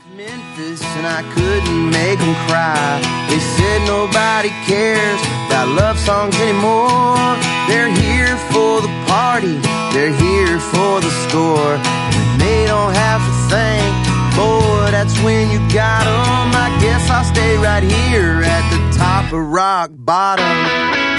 Memphis and I couldn't make them cry. They said nobody cares about love songs anymore. They're here for the party, they're here for the score. When they don't have to think, boy, that's when you got them. I guess I'll stay right here at the top of rock bottom.